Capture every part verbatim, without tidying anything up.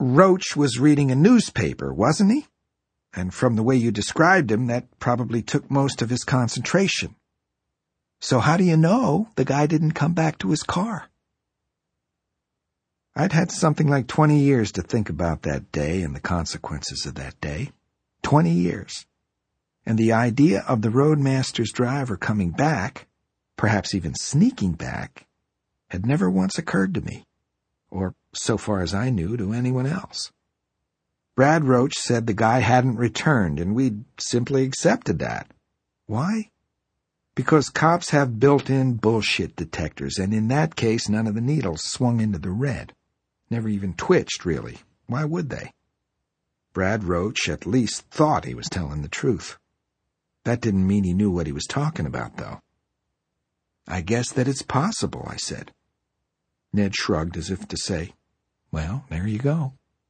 Roach was reading a newspaper, wasn't he? And from the way you described him, that probably took most of his concentration. So how do you know the guy didn't come back to his car? I'd had something like twenty years to think about that day and the consequences of that day. Twenty years. And the idea of the Roadmaster's driver coming back, perhaps even sneaking back, had never once occurred to me, or, so far as I knew, to anyone else. Brad Roach said the guy hadn't returned, and we'd simply accepted that. Why? Because cops have built-in bullshit detectors, and in that case none of the needles swung into the red. Never even twitched, really. Why would they? Brad Roach at least thought he was telling the truth. That didn't mean he knew what he was talking about, though. I guess that it's possible, I said. Ned shrugged as if to say, well, there you go.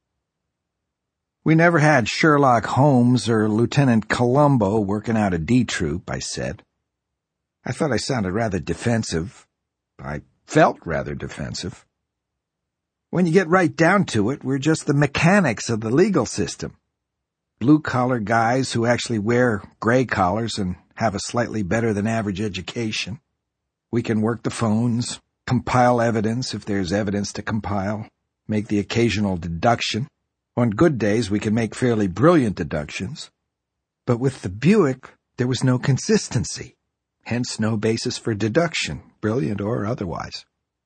We never had Sherlock Holmes or Lieutenant Columbo working out a D Troop, I said. I thought I sounded rather defensive. I felt rather defensive. When you get right down to it, we're just the mechanics of the legal system. Blue-collar guys who actually wear gray collars and have a slightly better-than-average education. We can work the phones, compile evidence if there's evidence to compile, make the occasional deduction. On good days, we can make fairly brilliant deductions. But with the Buick, there was no consistency, hence no basis for deduction, brilliant or otherwise.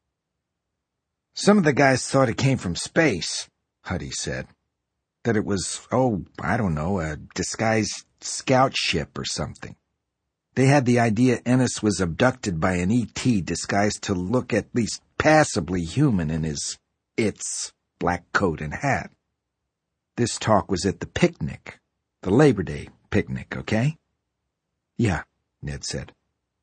Some of the guys thought it came from space, Huddy said. That it was, oh, I don't know, a disguised scout ship or something. They had the idea Ennis was abducted by an E T disguised to look at least passably human in his, its, black coat and hat. This talk was at the picnic, the Labor Day picnic, okay? Yeah, Ned said.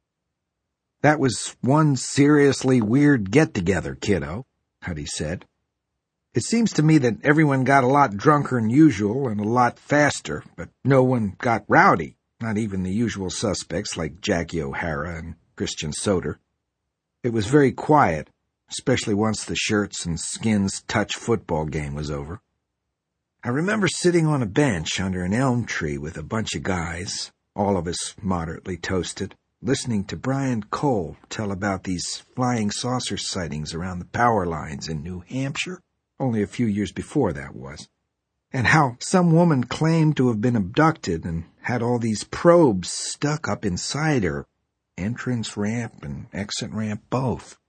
That was one seriously weird get-together, kiddo, Huddy said. It seems to me that everyone got a lot drunker than usual and a lot faster, but no one got rowdy, not even the usual suspects like Jackie O'Hara and Christian Soder. It was very quiet, especially once the shirts and skins touch football game was over. I remember sitting on a bench under an elm tree with a bunch of guys, all of us moderately toasted, listening to Brian Cole tell about these flying saucer sightings around the power lines in New Hampshire. Only a few years before that was, and how some woman claimed to have been abducted and had all these probes stuck up inside her, entrance ramp and exit ramp both.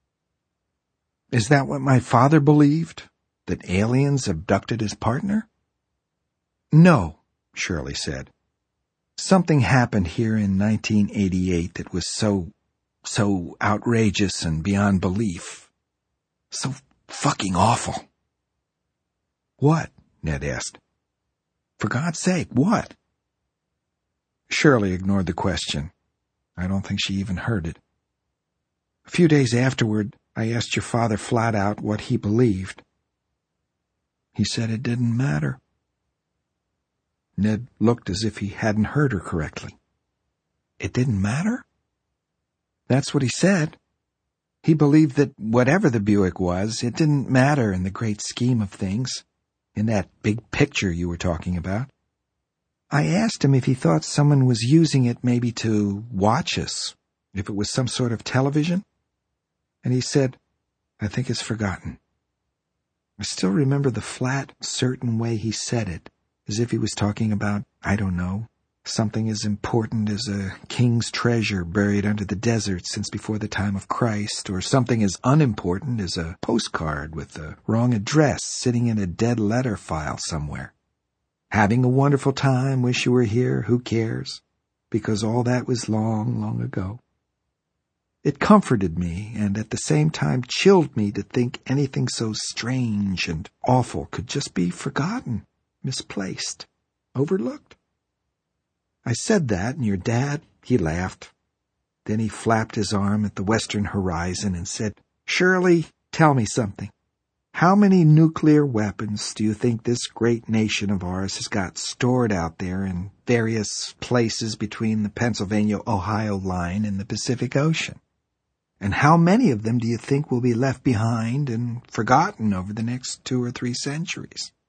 Is that what my father believed? That aliens abducted his partner? No, Shirley said. Something happened here in nineteen eighty-eight that was so, so outrageous and beyond belief. So fucking awful. What? Ned asked. For God's sake, what? Shirley ignored the question. I don't think she even heard it. A few days afterward, I asked your father flat out what he believed. He said it didn't matter. Ned looked as if he hadn't heard her correctly. It didn't matter? That's what he said. He believed that whatever the Buick was, it didn't matter in the great scheme of things, in that big picture you were talking about. I asked him if he thought someone was using it maybe to watch us, if it was some sort of television. And he said, I think it's forgotten. I still remember the flat, certain way he said it, as if he was talking about, I don't know, something as important as a king's treasure buried under the desert since before the time of Christ, or something as unimportant as a postcard with the wrong address sitting in a dead letter file somewhere. Having a wonderful time, wish you were here, who cares? Because all that was long, long ago. It comforted me, and at the same time chilled me to think anything so strange and awful could just be forgotten, misplaced, overlooked. I said that, and your dad, he laughed. Then he flapped his arm at the western horizon and said, Shirley, tell me something. How many nuclear weapons do you think this great nation of ours has got stored out there in various places between the Pennsylvania-Ohio line and the Pacific Ocean? And how many of them do you think will be left behind and forgotten over the next two or three centuries?